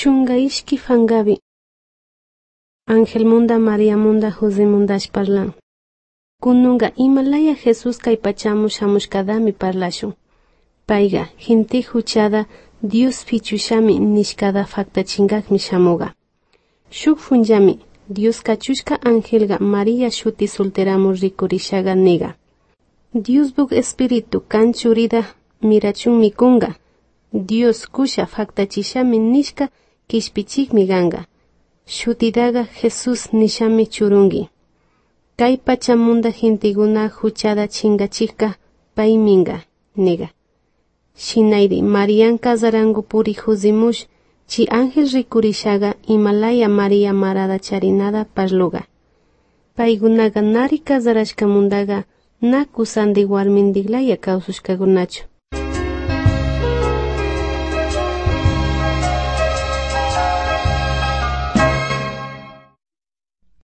Chunga ishki fangabi. Ángel munda María munda José mundash parlan. Kununga Himalaya Jesús kay pachamu shamushkadami parlashun. Paiga hinti huchada Dios fichushami nishkada fakta chingakmi shamuga. Shuk funjami Dios kachushka Angelga María shuti solteramu rikurishaga niga. Dios bug espíritu kanchurida mirachun mikunga. Dios kusha fakta chishami nishka kishpichikmi ganga. Shutidaga Jesús nishami churungi. Kay pachamunda hintiguna huchada chingachika paiminga niga. Shinairi Marian kazarangu puri huzimush chi ángel rikurishaga Himalaya María marada charinada parluga. Paigunaga nari kazarashka mundaga na kusandi warmindiglaya kausushkagunachu.